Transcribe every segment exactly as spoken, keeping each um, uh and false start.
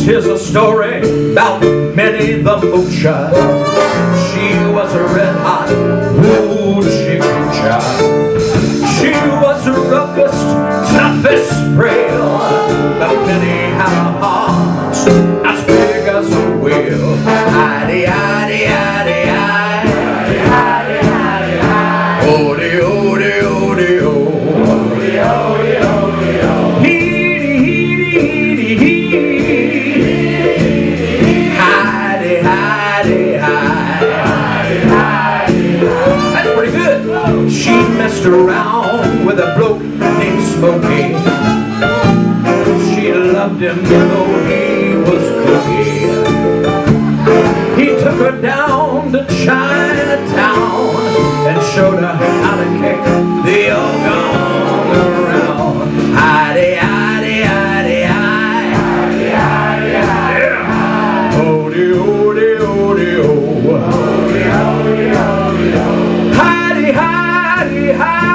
here's a story about Minnie the Moocher. She was a red hot hoochie coocher. She was the roughest, toughest frail, but Minnie had a heart as big as a whale. Hidey, hidey, hidey, hidey, hidey, hidey, hidey. Odie, odie, odie, odie, odie, odie, odie, odie. Heedy, heedy, heedy, heedy. Hidey, hidey, hidey, hidey. That's pretty good. She messed around with a bloke named Smokey. She loved him though he was cookie. He took her down to Chinatown and showed her how to kick the old gong around. Hidey, hidey, hidey, hidey, hidey, hidey, hidey. Odie, odie, odie, oh. Odie, odie, odie, oh. Hidey, hidey,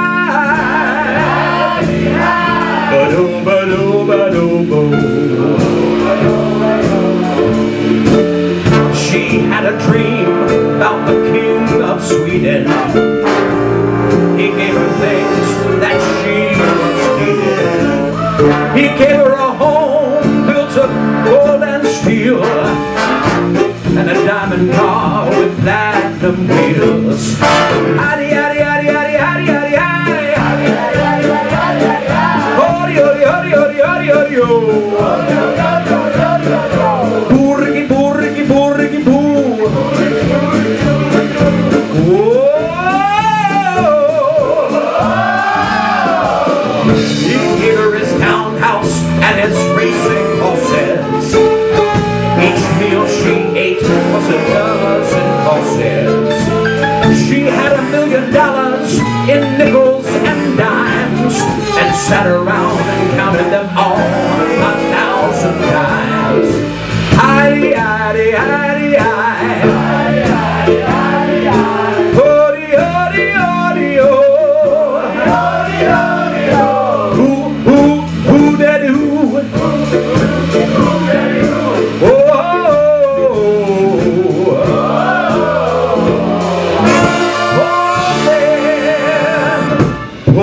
hidey, hidey. Ba-doom, ba-doom, ba-doom, boom. She had a dream about the king of Sweden. He gave her things that she once needed. He gave her a home built of gold and steel, and a diamond car with platinum wheels. Hidey, hidey, hidey, hidey, hidey, hidey, hidey, hidey, hidey, hidey, hidey, hidey, hidey, Burgi, burgi, burgi, boo. He gave her his townhouse and his racing horses. Each meal she ate was a dozen horses. She had a million dollars in nickels and dimes, and sat around and counted them all a thousand times. Hidey, hidey, hidey, hidey, hidey, hidey, hidey. Odie, odie, odie, oh. Odie, odie, oh. Who, who, who that who? Who that who? Oh, oh,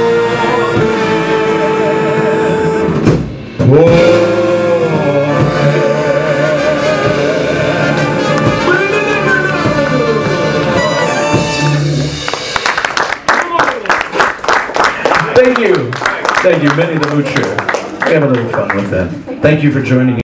oh, oh, oh. Thank you. Thank you, Minnie the Moocher. We have a little fun with that. Thank you for joining me.